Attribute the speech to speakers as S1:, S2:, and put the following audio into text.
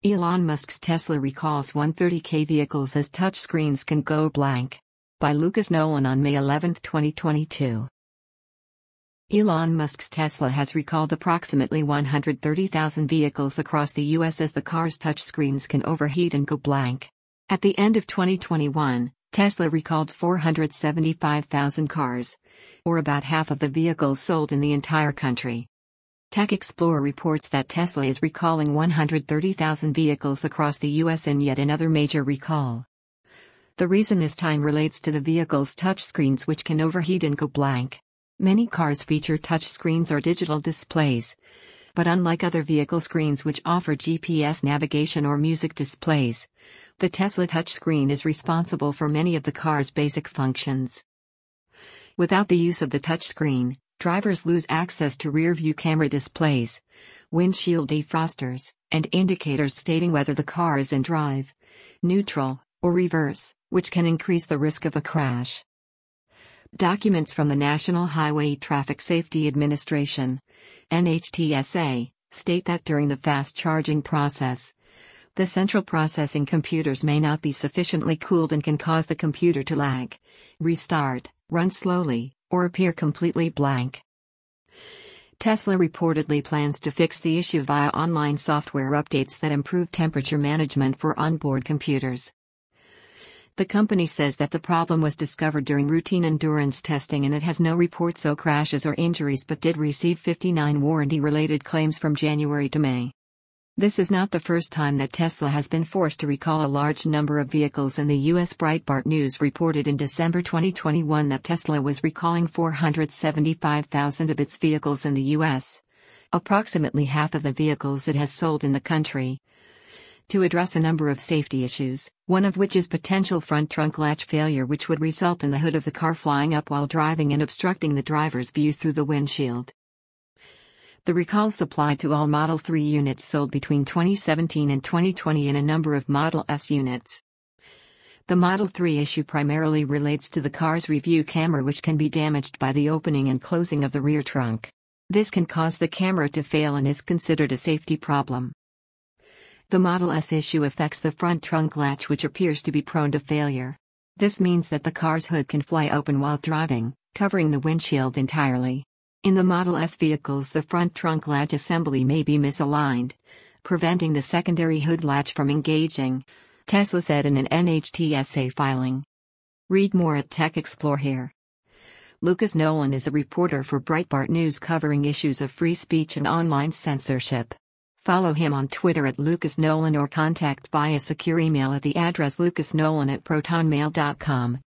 S1: Elon Musk's Tesla recalls 130K vehicles as touchscreens can go blank. By Lucas Nolan on May 11, 2022. Elon Musk's Tesla has recalled approximately 130,000 vehicles across the U.S. as the car's touchscreens can overheat and go blank. At the end of 2021, Tesla recalled 475,000 cars, or about half of the vehicles sold in the entire country. Tech Explorer reports that Tesla is recalling 130,000 vehicles across the U.S. in yet another major recall. The reason this time relates to the vehicle's touchscreens, which can overheat and go blank. Many cars feature touchscreens or digital displays, but unlike other vehicle screens which offer GPS navigation or music displays, the Tesla touchscreen is responsible for many of the car's basic functions. Without the use of the touchscreen, drivers lose access to rear-view camera displays, windshield defrosters, and indicators stating whether the car is in drive, neutral, or reverse, which can increase the risk of a crash. Documents from the National Highway Traffic Safety Administration, NHTSA, state that during the fast charging process, the central processing computers may not be sufficiently cooled and can cause the computer to lag, restart, run slowly, or appear completely blank. Tesla reportedly plans to fix the issue via online software updates that improve temperature management for onboard computers. The company says that the problem was discovered during routine endurance testing and it has no reports of crashes or injuries, but did receive 59 warranty-related claims from January to May. This is not the first time that Tesla has been forced to recall a large number of vehicles in the U.S. Breitbart News reported in December 2021 that Tesla was recalling 475,000 of its vehicles in the U.S., approximately half of the vehicles it has sold in the country, to address a number of safety issues, one of which is potential front trunk latch failure, which would result in the hood of the car flying up while driving and obstructing the driver's view through the windshield. The recalls applied to all Model 3 units sold between 2017 and 2020 and a number of Model S units. The Model 3 issue primarily relates to the car's review camera, which can be damaged by the opening and closing of the rear trunk. This can cause the camera to fail and is considered a safety problem. The Model S issue affects the front trunk latch, which appears to be prone to failure. This means that the car's hood can fly open while driving, covering the windshield entirely. In the Model S vehicles, the front trunk latch assembly may be misaligned, preventing the secondary hood latch from engaging, Tesla said in an NHTSA filing. Read more at Tech Explorer here. Lucas Nolan is a reporter for Breitbart News covering issues of free speech and online censorship. Follow him on Twitter at Lucas Nolan or contact via secure email at the address lucasnolan@protonmail.com.